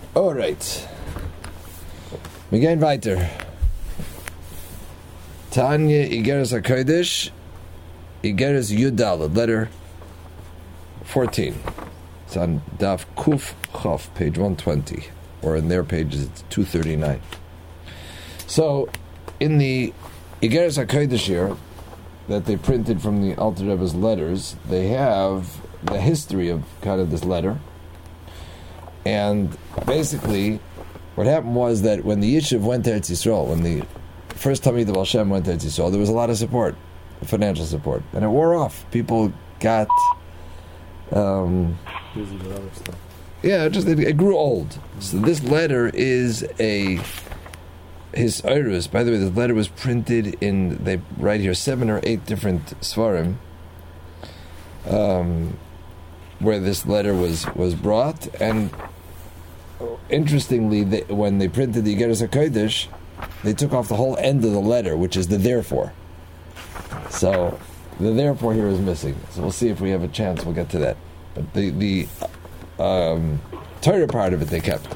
All right. Wir gehen weiter. Tanya Igeres HaKodesh, Igeres Yudalad, letter 14. It's on Daf Kuf Chaf, page 120, or in their pages it's 239. So, in the Igeres HaKodesh here, that they printed from the Alter Rebbe's letters, they have the history of kind of this letter. And basically, what happened was that when the Yishuv went to Eretz Yisrael, when the first Talmid of Baal Shem went to Eretz Yisrael, there was a lot of support, financial support, and it wore off. People got busy with other stuff. Yeah, it grew old. So this letter is his Eirus. By the way, this letter was printed in, they write here, 7 or 8 different Svarim, where this letter was brought. And interestingly, when they printed the Igeres HaKodesh, they took off the whole end of the letter, which is the therefore. So the therefore here is missing. So we'll see if we have a chance. We'll get to that. But the Torah part of it they kept.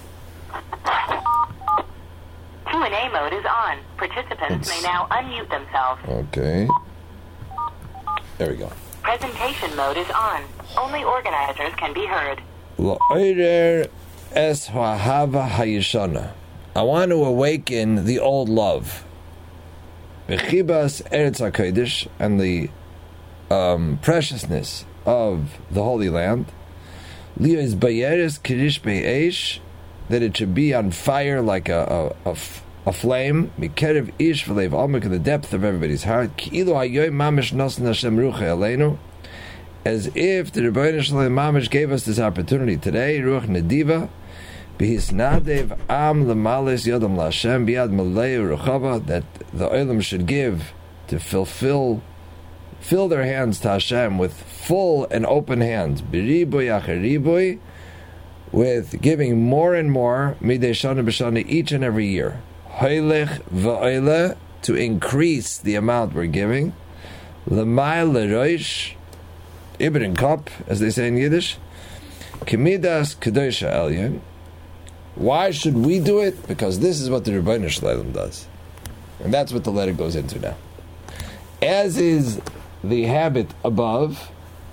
Q&A mode is on. Participants may now unmute themselves. Okay. There we go. Presentation mode is on. Only organizers can be heard. L'oirer es ha'ahava hayishana. I want to awaken the old love. Bechibas Eretz HaKodesh, and the preciousness of the Holy Land. Lios bayeres kirish be'esh, that it should be on fire like a flame. Mikerev ish v'leiv almik, in the depth of everybody's heart. Ki'ilu hayoy mamish nosen Hashem rucha aleinu, as if the Rebbeinu Shalom mamish gave us this opportunity today. Ruach nediva b'hisnadev am lemales yodam laHashem biad malei ruchava, that the olam should give to fill their hands to Hashem with full and open hands. B'riboy acher riboy, with giving more and more, midei shana b'shana, each and every year. Hoylech v'oyle, to increase the amount we're giving. L'may l'roish, ibn kop, as they say in Yiddish. Kemidas kedosha elyon. Why should we do it? Because this is what the Rebbeinu Shalom does. And that's what the letter goes into now. As is the habit above,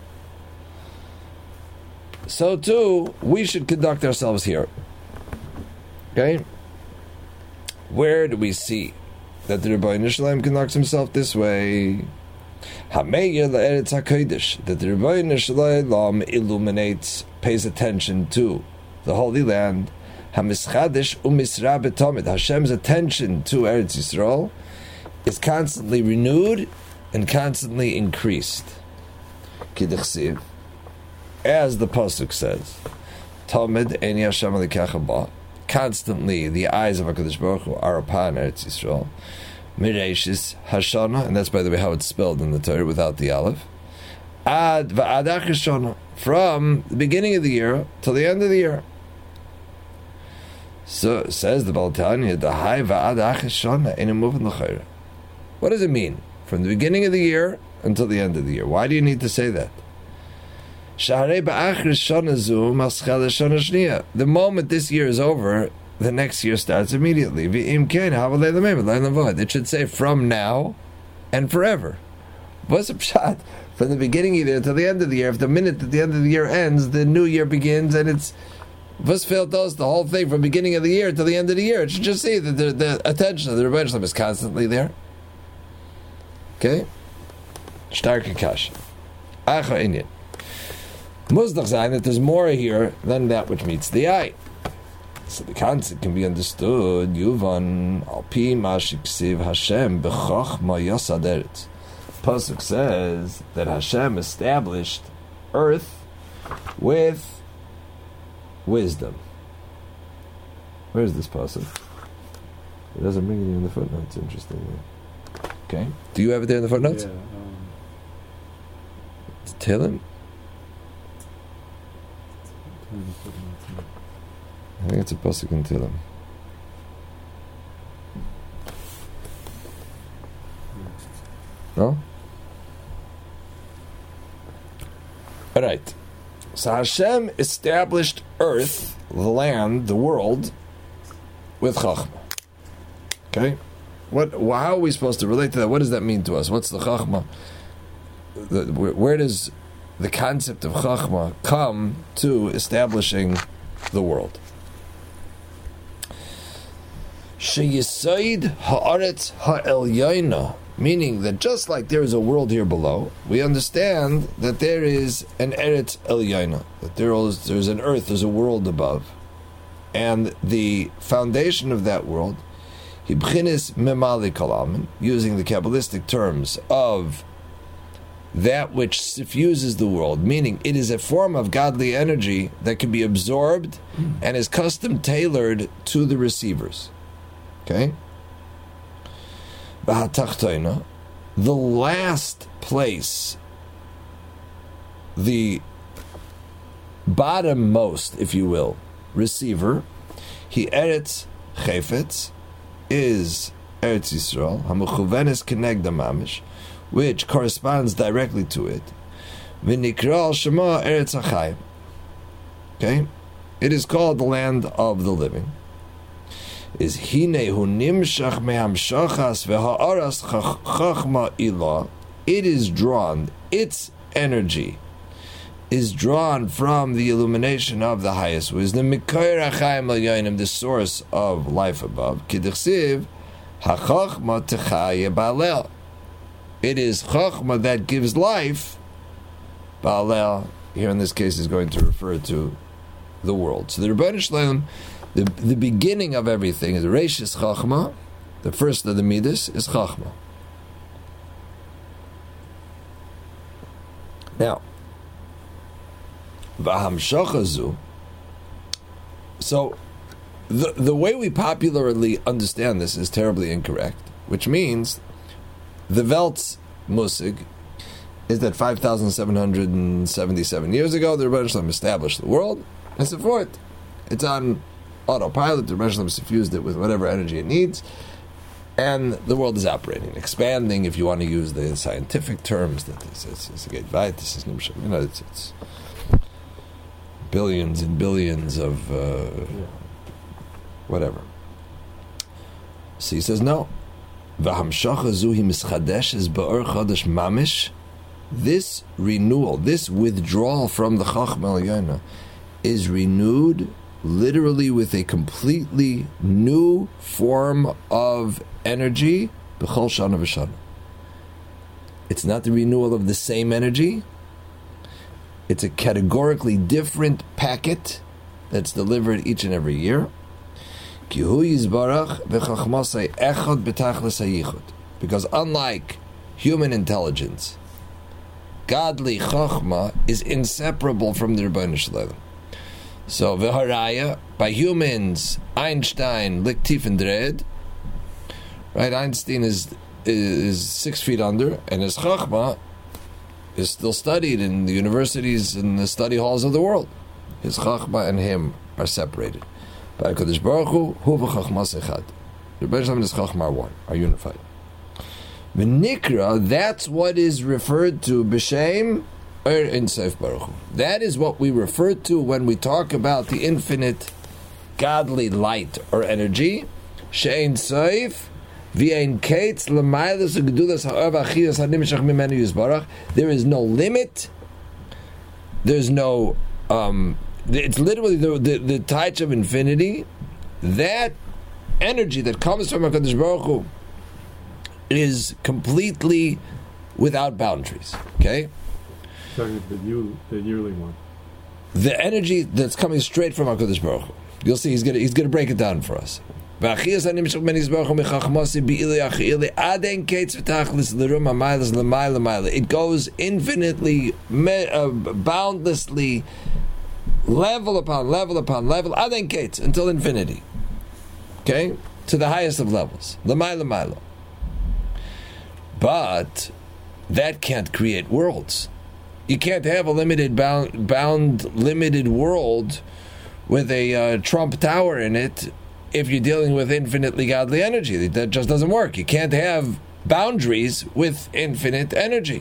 so too we should conduct ourselves here. Okay? Where do we see that the Rebbeinu Shalom conducts himself this way? Hameir la'eretz HaKodesh, that the Rebbeinu Shalom illuminates, pays attention to the Holy Land. Hamischadish umisra betomid, Hashem's attention to Eretz Yisrael is constantly renewed and constantly increased. Kidichsiv, as the pasuk says, Tomid eni Hashem alikecha ba, constantly the eyes of HaKadosh Baruch Hu are upon Eretz Yisrael. Mireishis Hashana, and that's, by the way, how it's spelled in the Torah without the aleph. Ad va'ad Hashana, from the beginning of the year till the end of the year. So says the Baal Tanya, the high va'ad Hashana in a moving l'chayra. What does it mean? From the beginning of the year until the end of the year. Why do you need to say that? The moment this year is over, the next year starts immediately. It should say from now and forever. What's a pshat? From the beginning of the year to the end of the year. If the minute that the end of the year ends, the new year begins, and it's the whole thing from beginning of the year to the end of the year. It should just say that the attention of the Rebbeinu Shalom is constantly there. Okay? Starke Kash. Acha Inyan. Muzdach Zayin, that there's more here than that which meets the eye. So the concept can be understood. Yuvan Alpi Mashiksiv Hashem B'Chochma Yosaderet. Pasuk says that Hashem established earth with wisdom. Where's this pasuk? It doesn't bring it in the footnotes, interestingly. Okay. Do you have it there in the footnotes? Yeah. It's Tehillim? I think it's a pasuk in Tehillim. No? Alright. So Hashem established earth the land, the world, with Chachma. Okay? How are we supposed to relate to that? What does that mean to us? What's the Chachma? Where does the concept of Chachma come to establishing the world? Sheyisaid ha'aretz ha'elyona, meaning that just like there is a world here below, we understand that there is an Eretz Elyona, that there's an earth, there's a world above. And the foundation of that world, Hibchinis Memali Kalaman, using the Kabbalistic terms of that which suffuses the world, meaning it is a form of godly energy that can be absorbed and is custom tailored to the receivers. Okay? The last place, the bottommost, if you will, receiver, he Eretz Chefetz, is Eretz Yisrael, Hamuchuvenes Kenegda Mamish, which corresponds directly to it. V'nikra Shema Eretz Achayim. Okay? It is called the land of the living. Is Hinehu Nimshach Mehamshachas V'ha'aras Chachma Ilah. It is drawn, its energy is drawn from the illumination of the highest wisdom, Mikoyer HaChaim L'Yonim, the source of life above. K'dichsiv HaChachma Techaya Ba'alel. It is Chachma that gives life. Ba'alel, here in this case, is going to refer to the world. So the Rebbeinu Shalom, the beginning of everything is Reishis Chachma. The first of the Midas is Chachma. Now, V'hamshachazu. So, the way we popularly understand this is terribly incorrect, which means the Welt's Musig is that 5,777 years ago, the Rebbeinu Shalom established the world, and so forth. It's on autopilot. The Rebbeinu Shalom suffused it with whatever energy it needs, and the world is operating, expanding, if you want to use the scientific terms, that it's a gate vayt, this is it's billions and billions of whatever. So he says, no. This renewal, this withdrawal from the Chachma Elyona is renewed literally with a completely new form of energy. B'chol shana v'shana. It's not the renewal of the same energy. It's a categorically different packet that's delivered each and every year. Because unlike human intelligence, godly Chachma is inseparable from the Rebbeinu Shalom. So, v'haraya, by humans, Einstein liegt tief in dread. Right, Einstein is 6 feet under, and his Chachma is still studied in the universities and the study halls of the world. His Chachma and him are separated. By HaKadosh Baruch Hu v'Chachmas echad. The Rebbeinu Shalom and his Chachma are one, are unified. V'nikra, that's what is referred to b'shem in Seif Baruch Hu. That is what we refer to when we talk about the infinite godly light or energy. She'ein Seif v'ein kates l'maylas u'gedulas ha'or v'achiyas ha'nimshach mimenu yizbarach. There is no limit. There's no. It's literally the touch of infinity. That energy that comes from HaKadosh Baruch Hu is completely without boundaries. Okay. Sorry, the yearly one. The energy that's coming straight from HaKadosh Baruch Hu. You'll see he's gonna break it down for us. It goes infinitely, boundlessly, level upon level upon level, until infinity. Okay? To the highest of levels. But that can't create worlds. You can't have a limited limited world with a Trump Tower in it if you're dealing with infinitely godly energy. That just doesn't work. You can't have boundaries with infinite energy.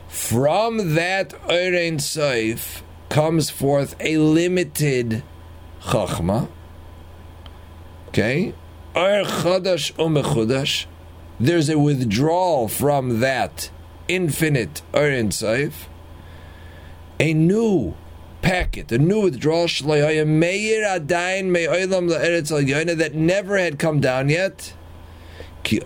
From that Ein Sof comes forth a limited Chachma. Okay? Or Chadash Umechudash. There's a withdrawal from that infinite Ein Sof. A new packet, a new withdrawal that never had come down yet. The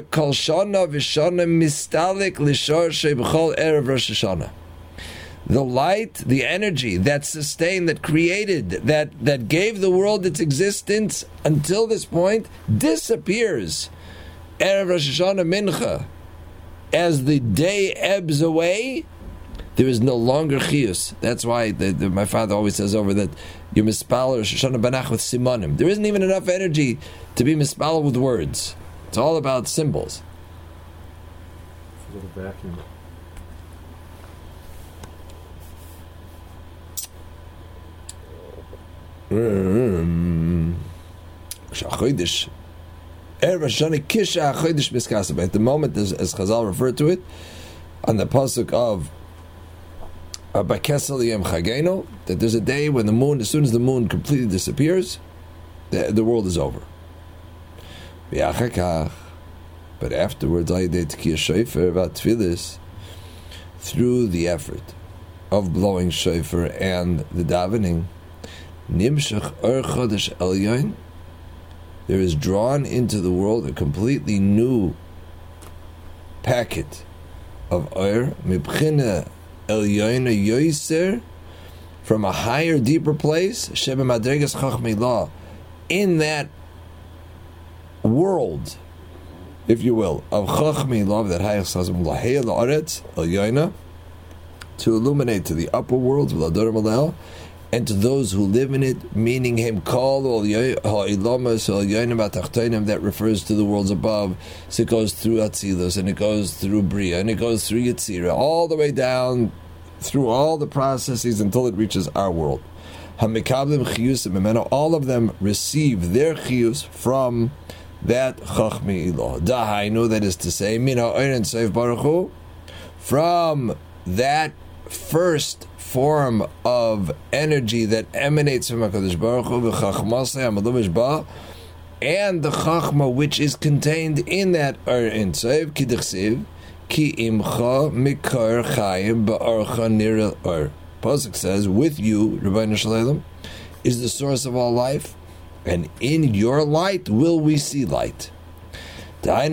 light, the energy that sustained, that created, that gave the world its existence until this point, disappears Erev Rosh Hashanah Mincha. As the day ebbs away, there is no longer chiyus. That's why my father always says over that you mispal Rosh Hashanah Banach with simonim. There isn't even enough energy to be mispal with words. It's all about symbols. It's a little vacuum. At the moment, as Chazal referred to it, on the pasuk of Bakesel Yem Chageno, that there's a day when the moon, as soon as the moon completely disappears, the world is over. But afterwards, through the effort of blowing shofar and the davening, there is drawn into the world a completely new packet of Oyer, Mibchina Elyoina Yoiser, from a higher, deeper place, Sheba Madregas Chachmei, in that world, if you will, of Chachmei Love, that Hayach Sazim Lahei La'aretz Elyoina, to illuminate to the upper worlds, V'lador Malel, and to those who live in it, meaning him call that refers to the worlds above. So it goes through Atzilus, and it goes through Bria, and it goes through Yetzirah, all the way down through all the processes until it reaches our world. All of them receive their chiyus from that Chachmei Ilah. Dahainu, that is to say, Min ha'oren seif baruch hu, from that first form of energy that emanates from HaKadosh Baruch Hu, and the Chachma which is contained in that Ein Sof, ki d'chsiv, ki imcha mikar chayim ba'orcha nir or. Pasuk says, with you, Rabbeinu Shalom, is the source of all life, and in your light will we see light. This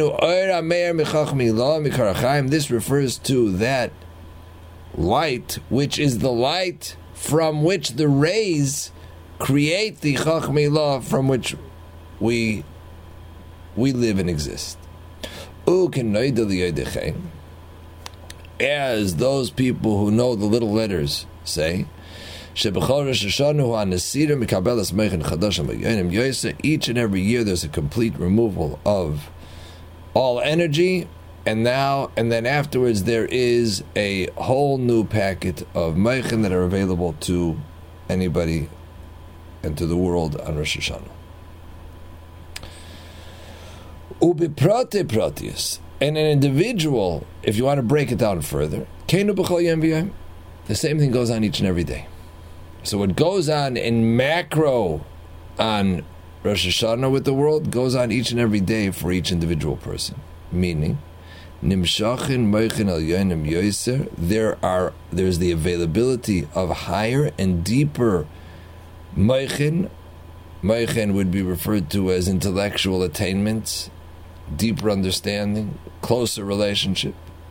refers to that light, which is the light from which the rays create the Chachmei Law from which we live and exist. As those people who know the little letters say, each and every year there's a complete removal of all energy, and then afterwards there is a whole new packet of Meichen that are available to anybody and to the world on Rosh Hashanah. Ubiprate pratius, and an individual, if you want to break it down further, the same thing goes on each and every day. So what goes on in macro on Rosh Hashanah with the world goes on each and every day for each individual person. Meaning, there's the availability of higher and deeper Meichen. Meichen would be referred to as intellectual attainments, deeper understanding, closer relationship.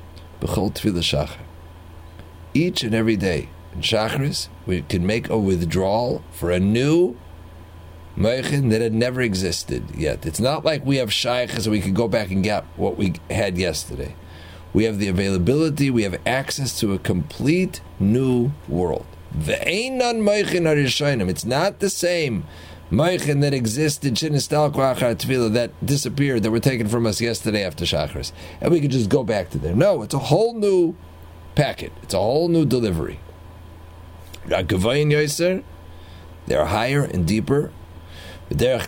Each and every day in Shacharis, we can make a withdrawal for a new Meichen that had never existed yet. It's not like we have Shaykhs so we can go back and get what we had yesterday. We have the availability, we have access to a complete new world. It's not the same Meichen that existed, that disappeared, that were taken from us yesterday after Shacharis, and we could just go back to there. No, it's a whole new packet. It's a whole new delivery. They're higher and deeper. And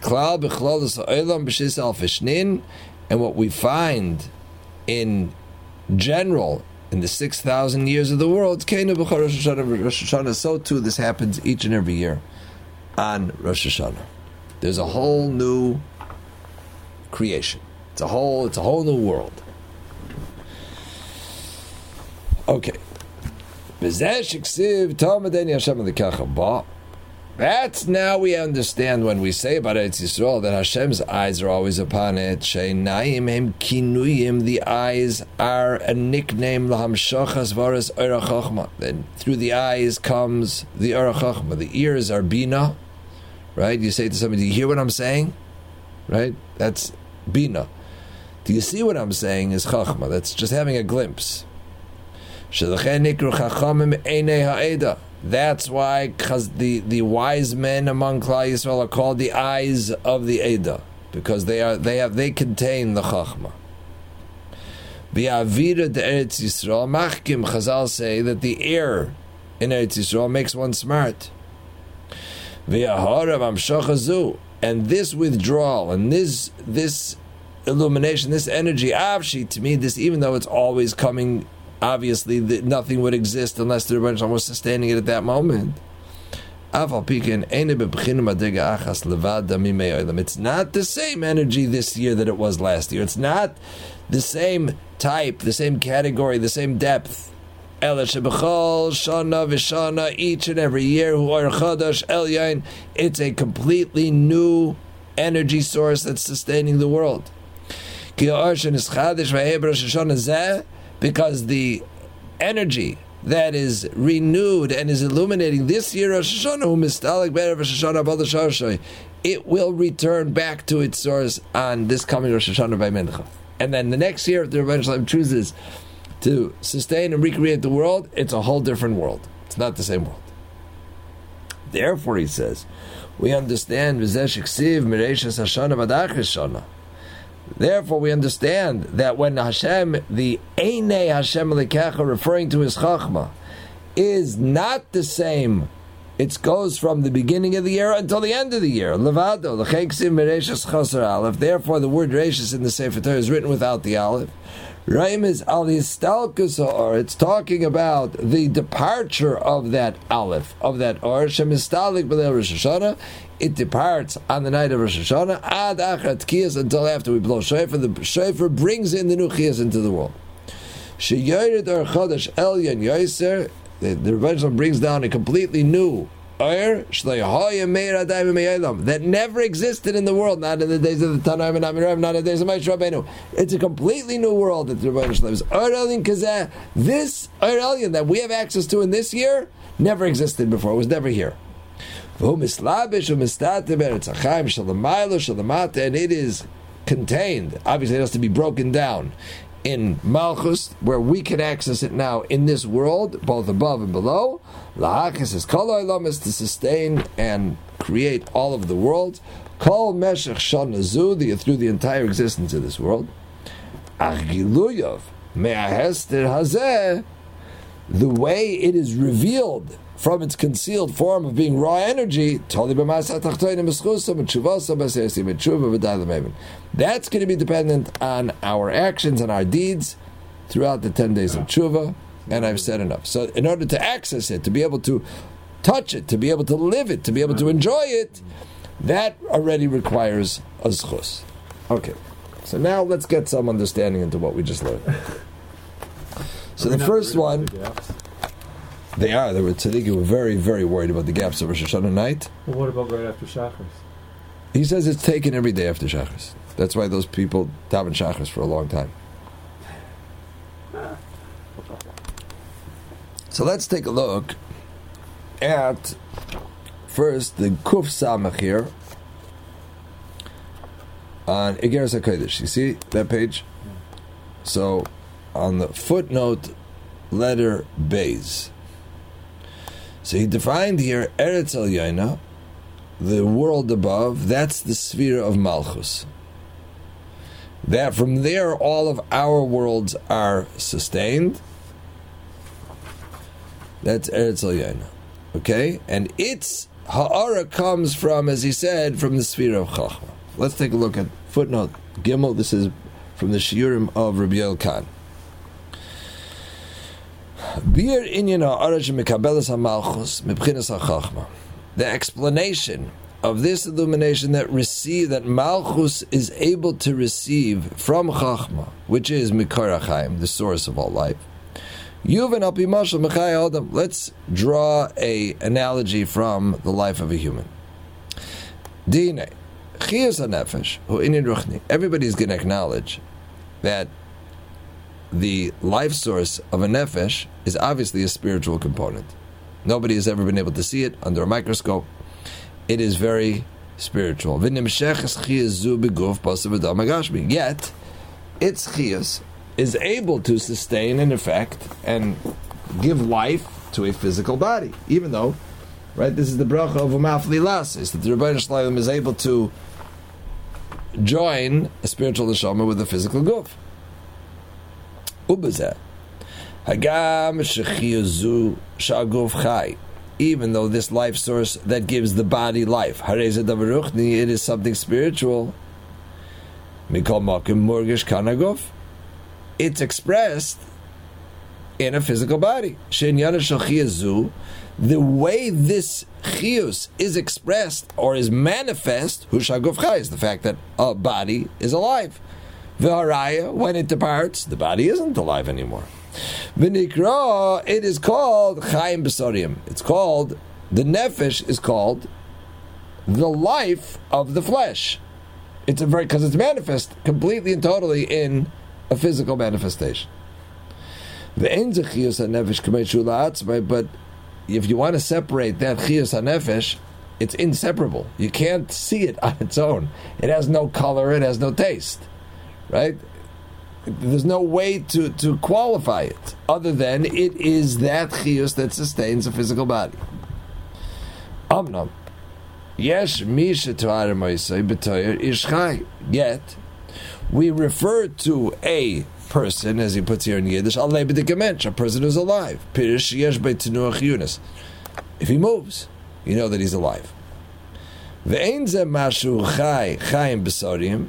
what we find in general in the 6,000 years of the world, Rosh Hashanah, so too this happens each and every year on Rosh Hashanah. There's a whole new creation. It's a whole new world. Okay. That's now we understand when we say about Eretz Yisrael that Hashem's eyes are always upon it. The eyes are a nickname. Then through the eyes comes the Orach Chachma. The ears are Bina. Right? You say to somebody, do you hear what I'm saying? Right? That's Bina. Do you see what I'm saying is Chachma. That's just having a glimpse. That's why the wise men among Klal Yisrael are called the eyes of the Eda, because they contain the Chachma. V'avira de Eretz Yisrael machkim. Chazal say that the air in Eretz Yisrael makes one smart. V'aharav amshachazu, and this withdrawal and this illumination, this energy, avshi, to me, this, even though it's always coming. Obviously, nothing would exist unless the Rebbeinu Shalom was sustaining it at that moment. It's not the same energy this year that it was last year. It's not the same type, the same category, the same depth. Each and every year, it's a completely new energy source that's sustaining the world. Because the energy that is renewed and is illuminating this year, it will return back to its source on this coming Rosh Hashanah by Mincha. And then the next year, if the Rebbeinu Shalom chooses to sustain and recreate the world, it's a whole different world. It's not the same world. Therefore, he says, we understand Therefore, we understand that when Hashem, the Einei Hashem Elikecha, referring to his Chachma, is not the same. It goes from the beginning of the year until the end of the year. Levado, l'cheiksim mereshus chaser aleph. Therefore, the word Reshus in the Sefer Torah is written without the aleph. Raim is al histalkus or. It's talking about the departure of that aleph, of that or. Shem histalik b'leil Rosh Hashanah. It departs on the night of Rosh Hashanah ad achat kiyas, until after we blow shofar. The shofar brings in the new chiyas into the world. Sheyored or chodesh elyon yoser. The Rebbeinu brings down a completely new that never existed in the world, not in the days of the Tanaim and Amirav, not in the days of Moshe Rabbeinu. It's a completely new world that the Rebbeinu is. This Elyon that we have access to in this year never existed before. It was never here. And it is contained. Obviously, it has to be broken down in Malchus, where we can access it now in this world, both above and below. Lahachis is kol ha'olam, is to sustain and create all of the world. Kol meshech shana zu, through the entire existence of this world. Ach giluyov me'ahester hazeh, the way it is revealed from its concealed form of being raw energy, that's going to be dependent on our actions and our deeds throughout the 10 days of tshuva, and I've said enough. So in order to access it, to be able to touch it, to be able to live it, to be able to enjoy it, that already requires a zchus. Okay, so now let's get some understanding into what we just learned. So the first one... They were tzaddikim were very, very worried about the gaps of Rosh Hashanah night. Well, what about right after Shachris? He says it's taken every day after Shachris. That's why those people daven Shachris for a long time. So let's take a look at first the Kuf Samach here on Igeres HaKodesh. You see that page? So on the footnote, letter Beis. So he defined here Eretz Elyona, the world above. That's the sphere of Malchus. That from there all of our worlds are sustained. That's Eretz Elyona. Okay? And its ha'ara comes from, as he said, from the sphere of Chachma. Let's take a look at footnote Gimel. This is from the Shiurim of Rabbi Yoel Kahn. The explanation of this illumination that Malchus is able to receive from Chachma, which is Mikor HaChaim, the source of all life. Let's draw an analogy from the life of a human. Everybody's going to acknowledge that the life source of a nefesh is obviously a spiritual component. Nobody has ever been able to see it under a microscope. It is very spiritual. Yet, its chiyus is able to sustain an effect and give life to a physical body, even though, right, this is the bracha of Umafli Lasis, that the Rebbeinu Shalom is able to join a spiritual neshama with a physical guf. Ubazeh, Hagam shechiyazu shaguf chai. Even though this life source that gives the body life, Harei davar ruchni, it is something spiritual. Mikol makim murgish kanaguf. It's expressed in a physical body. Shenyana shel chiyazu. The way this chiyus is expressed or is manifest, hushaguf chai, is the fact that a body is alive. V'haraya, when it departs, the body isn't alive anymore. V'nikra, it is called chayim b'sorium. It's called, the nefesh is called the life of the flesh. It's because it's manifest completely and totally in a physical manifestation. V'ein ze chiyus ha-nefesh k'mei shula, but if you want to separate that chiyus ha-nefesh, it's inseparable. You can't see it on its own. It has no color, it has no taste. Right? There's no way to qualify it other than it is that chiyus that sustains a physical body. Amnam, yesh misha to'ar moisei b'toyer ish chai. Yet we refer to a person, as he puts here in Yiddish, alei b'dikamensh, a person who's alive. Pirish yesh b'tenuach yunis. If he moves, you know that he's alive. Ve'ein ze mashu chai chayim b'sorim.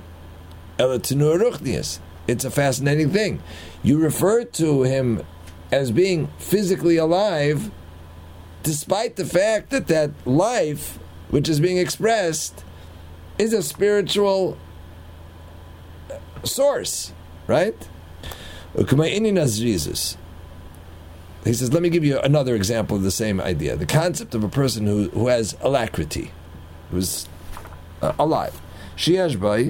It's a fascinating thing. You refer to him as being physically alive, despite the fact that that life, which is being expressed, is a spiritual source, right? He says, let me give you another example of the same idea. The concept of a person who has alacrity, who's alive. Shiashbai.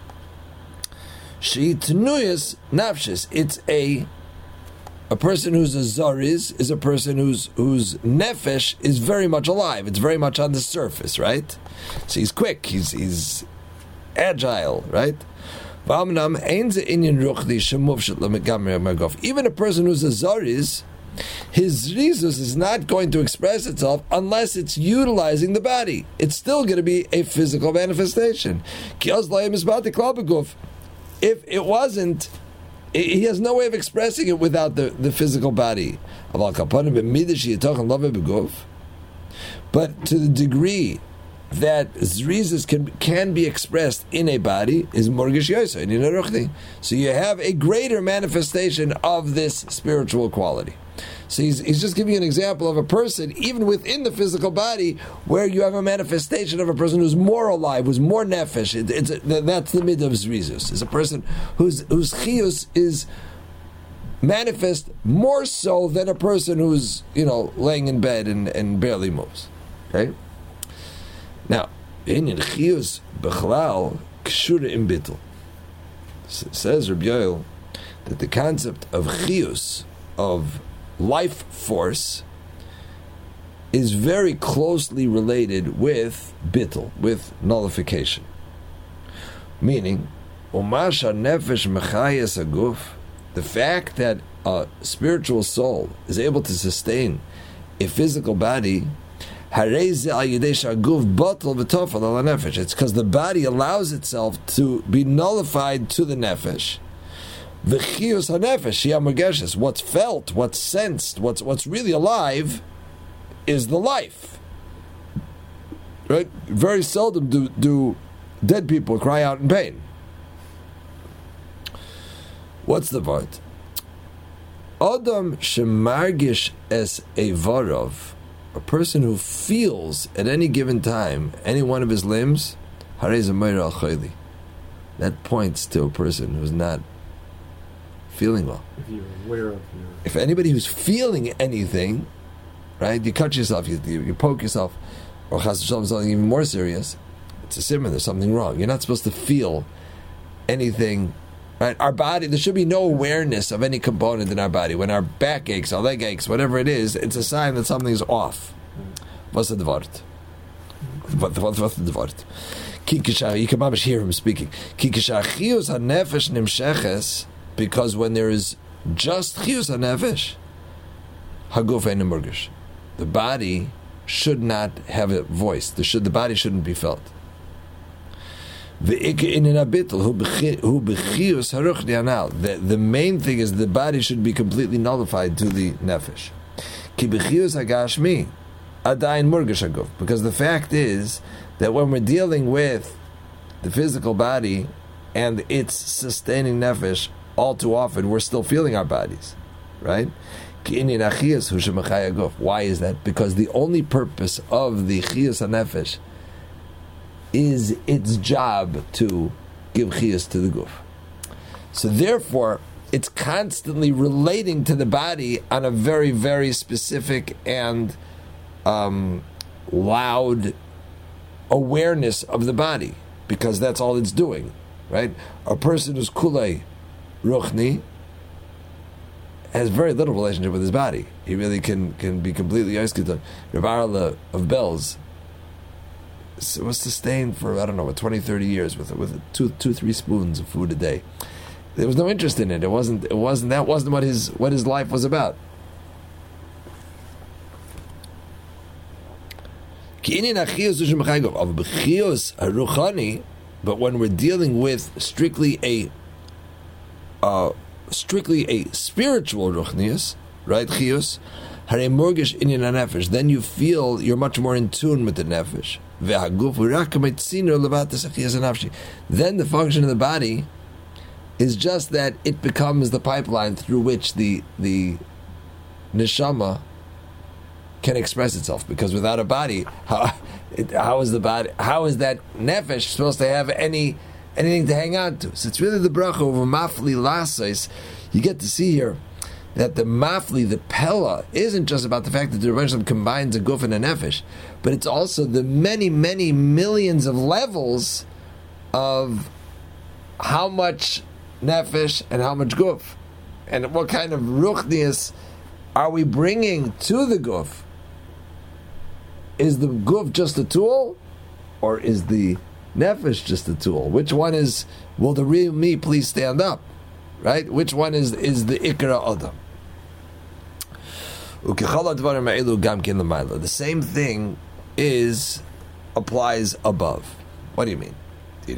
She tenuyas nafshis. It's a person who's a zariz is a person whose nefesh is very much alive. It's very much on the surface, right? So he's quick. He's agile, right? Even a person who's a zariz, his rizus is not going to express itself unless it's utilizing the body. It's still going to be a physical manifestation. If it wasn't, he has no way of expressing it without the physical body. But to the degree that zrizas can be expressed in a body is morgish yosa. So you have a greater manifestation of this spiritual quality. So he's just giving you an example of a person, even within the physical body, where you have a manifestation of a person who's more alive, who's more nefesh. That's the mid of zrizus. Is a person whose chiyus is manifest more so than a person who's laying in bed and barely moves. Okay. Now, in chiyus bechlal kshura im bittul. Says Rabbi Yoel that the concept of chiyus, of life force, is very closely related with bittul, with nullification. Meaning, umasha nefesh mechayes aguf, the fact that a spiritual soul is able to sustain a physical body, it's because the body allows itself to be nullified to the nefesh. V'chiyus hanefesh, what's felt, what's sensed, what's really alive, is the life. Right? Very seldom do dead people cry out in pain. What's the part? Adam shemargish es evarov, a person who feels at any given time any one of his limbs, harei zemayra al chayli. That points to a person who's not feeling well. If you're aware of your... If anybody who's feeling anything, right, you cut yourself, you poke yourself, or chas v'shalom something even more serious, it's a simon, there's something wrong. You're not supposed to feel anything, right? Our body, there should be no awareness of any component in our body. When our back aches, our leg aches, whatever it is, it's a sign that something's off. What's the dvart? What's the dvart? You can almost hear him speaking. Because when there is just chiyus hanefesh, haguf ein murgish, the body should not have a voice. The body shouldn't be felt. The main thing is the body should be completely nullified to the nefesh. Because the fact is that when we're dealing with the physical body and its sustaining nefesh, all too often we're still feeling our bodies, right? Why is that? Because the only purpose of the chiyus hanefesh is its job to give chiyus to the guf. So therefore, it's constantly relating to the body on a very, very specific and loud awareness of the body, because that's all it's doing, right? A person who's kulei ruchni has very little relationship with his body. He really can be completely yosketon. Rav Arla of Belz was sustained for, 20, 30 years with 2-3 spoons of food a day. There was no interest in it. That wasn't what his life was about. But when we're dealing with strictly a spiritual ruchnius, right? Chiyus, harei morgish inyan hanefesh. Then you feel you're much more in tune with the nefesh. Then the function of the body is just that it becomes the pipeline through which the neshama can express itself. Because without a body, how is that nefesh supposed to have anything to hang on to? So it's really the bracha over mafli lasais. You get to see here that the mafli, the pella, isn't just about the fact that the Rebbeinu Shalom combines a guf and a nefesh, but it's also the many, many millions of levels of how much nefesh and how much guf, and what kind of ruchnius are we bringing to the guf? Is the guf just a tool, or is the nefesh just a tool? Which one is? Will the real me please stand up? Right? Which one is the ikra adam? The same thing applies above. What do you mean? The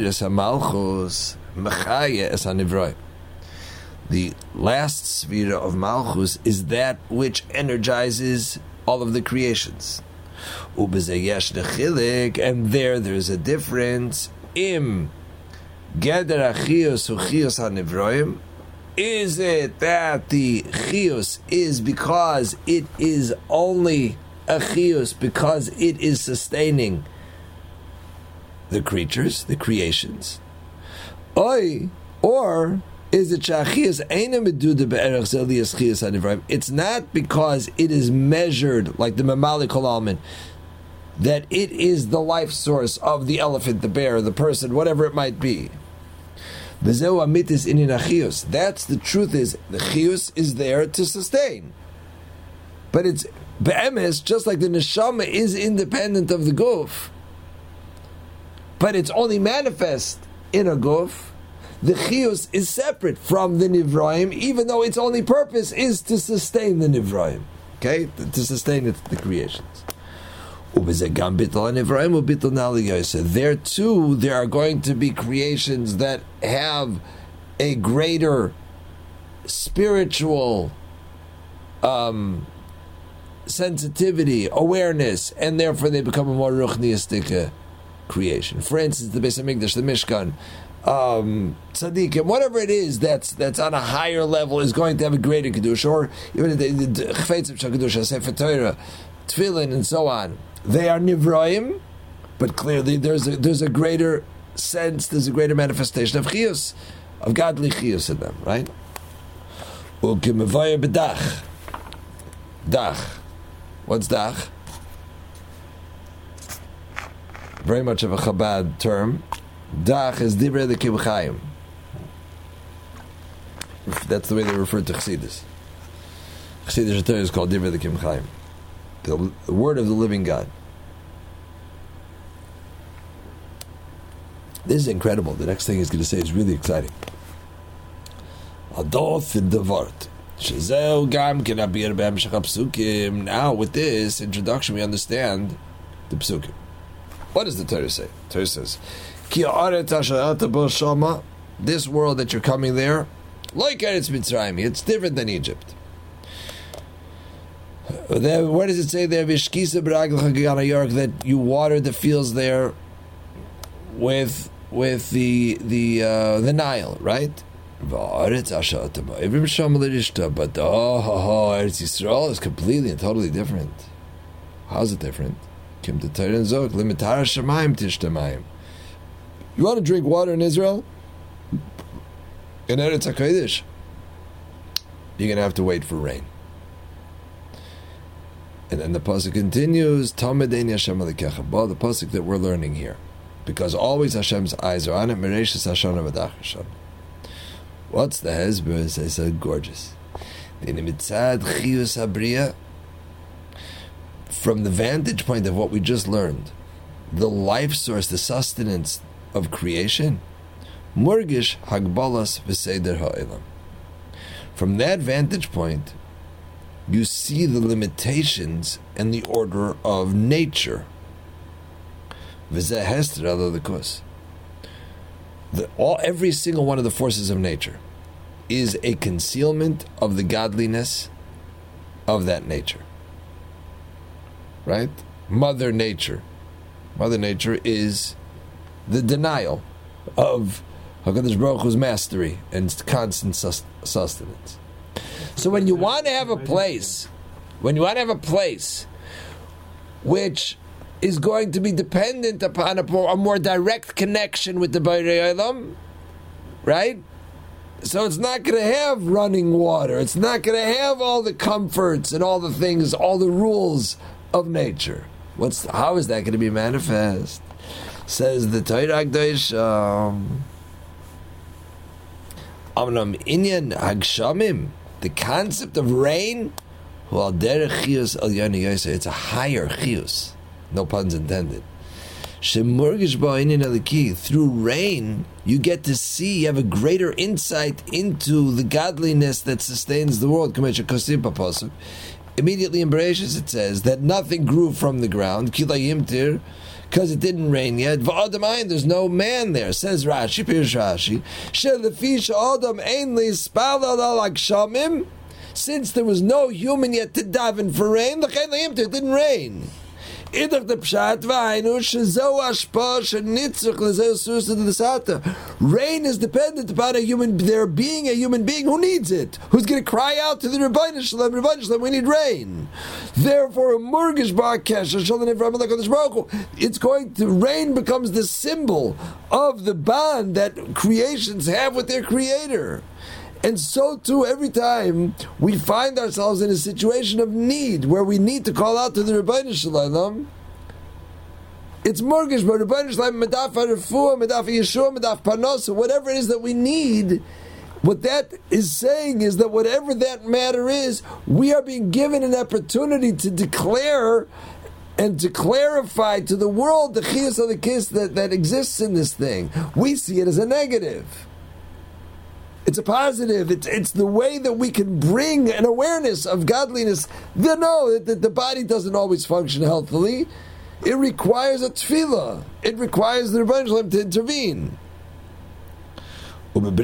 last sphera of Malchus is that which energizes all of the creations. And there's a difference. Is it that the chiyus is because it is only a chiyus because it is sustaining the creatures, the creations? Or is it it's not because it is measured like the mamali kol almin, that it is the life source of the elephant, the bear, the person, whatever it might be. That's the truth, is the chiyus is there to sustain. But it's be'emes, just like the neshama is independent of the guf, but it's only manifest in a guf. The chiyus is separate from the nivraim, even though its only purpose is to sustain the nivraim. Okay? To sustain the creations. There too, there are going to be creations that have a greater spiritual sensitivity, awareness, and therefore they become a more ruchniistic creation. For instance, the Beis Hamikdash, the Mishkan, tzaddikim, whatever it is that's on a higher level is going to have a greater kedusha, or even the chfetzim shakadusha, sefer Torah, tefillin, and so on. They are nivroim, but clearly there's a greater sense, there's a greater manifestation of chiyus, of godly chiyus in them, right? Ukimevaya b'dach. Dach. What's dach? Very much of a Chabad term. Dach is divrei the Kibchayim. That's the way they refer to Chassidus. Chassidus Torah is called divrei the Kibchayim. The word of the living God. This is incredible. The next thing he's going to say is really exciting. Adoth in the Vart. Now, with this introduction, we understand the psukim. What does the Torah say? The Torah says, this world that you're coming there, like Eretz Mitzrayim, it's different than Egypt. What does it say there? That you water the fields there with the Nile, right? But Eretz Yisrael is completely and totally different. How's it different? You want to drink water in Israel? In Eretz HaKodesh, you're going to have to wait for rain. And then the pasuk continues, the pasuk that we're learning here, because always Hashem's eyes are on it. What's the hezbollah? It's so gorgeous. From the vantage point of what we just learned, the life source, the sustenance of creation, murgish hagbalas v'seder ha'elam. From that vantage point, you see the limitations and the order of nature. V'zeh hester ala l'kos. Every single one of the forces of nature is a concealment of the godliness of that nature. Right? Mother Nature. Mother Nature is the denial of HaKadosh Baruch Hu's mastery and constant sustenance. So when you want to have a place, which is going to be dependent upon a more direct connection with the Borei Olam, right? So it's not going to have running water. It's not going to have all the comforts and all the things, all the rules of nature. How is that going to be manifest? Says the Torah Hakadosh, Amnam Inyan Hagshamim, the concept of rain, it's a higher chiyus. No puns intended. Through rain, you get to see, you have a greater insight into the godliness that sustains the world. Immediately in Bereshis it says that nothing grew from the ground, because it didn't rain yet. There's no man there. Says Rashi, since there was no human yet to daven for rain, it didn't rain. Rain is dependent upon there being a human being who needs it, who's going to cry out to the Rebbeinu Shalom, we need rain. Therefore, rain becomes the symbol of the bond that creations have with their Creator. And so too, every time we find ourselves in a situation of need, where we need to call out to the Rebbeinu Shalom, it's mortgage, but Rebbeinu Shalom, medaf harefua, medaf yeshua, medaf parnosa, whatever it is that we need. What that is saying is that whatever that matter is, we are being given an opportunity to declare and to clarify to the world the chiyus of the kiss that exists in this thing. We see it as a negative. It's a positive. It's the way that we can bring an awareness of godliness. That the body doesn't always function healthily. It requires a tefillah. It requires the Rebbeinu Shalom to intervene. On that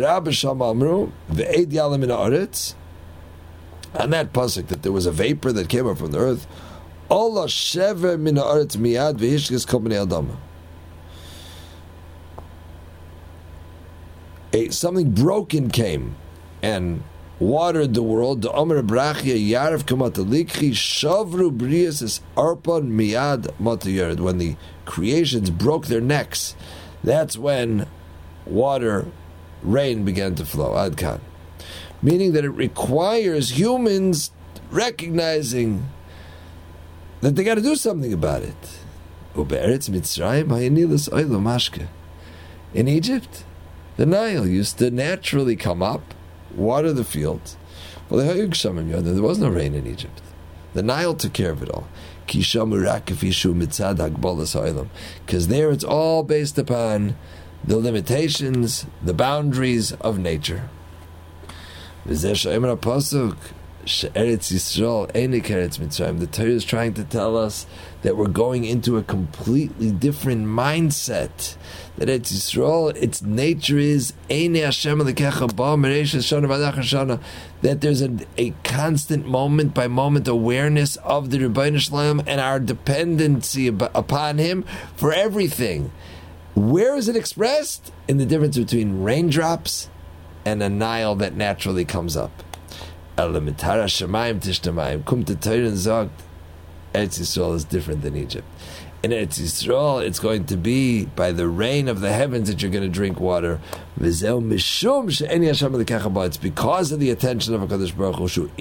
pasuk that there was a vapor that came up from the earth. Allah shever min haaretz miyad v'hishkes kol bnei adam. something broken came and watered the world. The Omer Brachia Yarav Kamatalikhi Shavru Brias is Arpon Miad Matayard. When the creations broke their necks, that's when rain began to flow. Adkan. Meaning that it requires humans recognizing that they got to do something about it. In Egypt, the Nile used to naturally come up, water the fields. Well, there was no rain in Egypt. The Nile took care of it all. Because there it's all based upon the limitations, the boundaries of nature. The Torah is trying to tell us that we're going into a completely different mindset. That Eretz Yisrael, its nature is that there's a constant moment by moment awareness of the Rebbeinu Shalom and our dependency upon Him for everything. Where is it expressed? In the difference between raindrops and a Nile that naturally comes up. Eretz Yisrael is different than Egypt. In Eretz Yisrael, it's going to be by the rain of the heavens that you're going to drink water. It's because of the attention of HaKadosh Baruch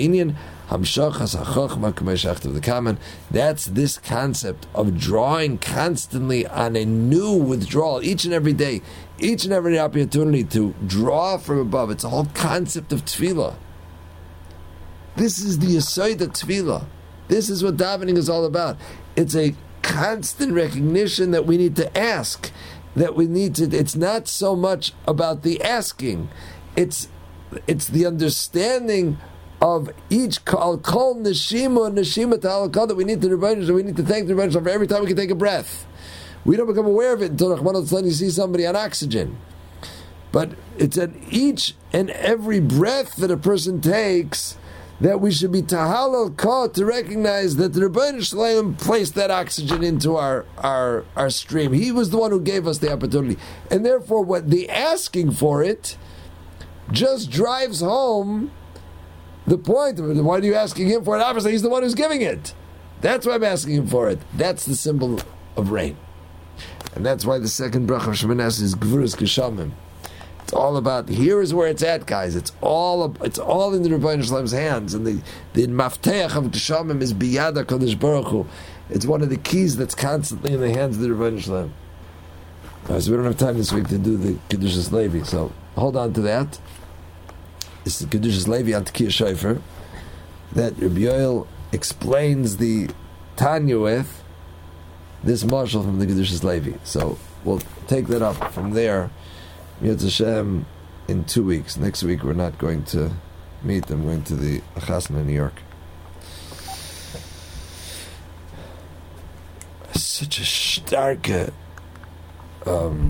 Hu. That's this concept of drawing constantly on a new withdrawal each and every day, each and every opportunity to draw from above. It's a whole concept of tefillah. This is the yesod of tefillah. This is what davening is all about. It's a constant recognition that we need to ask, that we need to. It's not so much about the asking; it's the understanding of each kol neshima and neshima ta'alakal that we need to we need to thank the Rebbeinu for every time we can take a breath. We don't become aware of it until Rahman al-Islam you see somebody on oxygen. But it's at each and every breath that a person takes that we should be tahalal ka to recognize that the Rebbeinu Shalom placed that oxygen into our stream. He was the one who gave us the opportunity. And therefore, what the asking for it just drives home the point of it. Why are you asking him for it? Obviously, he's the one who's giving it. That's why I'm asking him for it. That's the symbol of rain. And that's why the second bracha of Shemoneh Esrei is Gvurus Geshamim. It's all about, here is where it's at, guys. It's all in the Rebbeinu Shalom's hands. And the mafteach of Geshamim is Biyad HaKadosh Baruch Hu. It's one of the keys that's constantly in the hands of the Rebbeinu Shalom. So we don't have time this week to do the Kedushas Levi. So hold on to that. It's the Kedushas Levi on Tekiyah Shofar that Rabbi Yoel explains the Tanya with this marshal from the Kedushas Levi. So we'll take that up from there. Yetz Hashem in 2 weeks. Next week we're not going to meet. I'm going to the Chasna in New York. Such a starke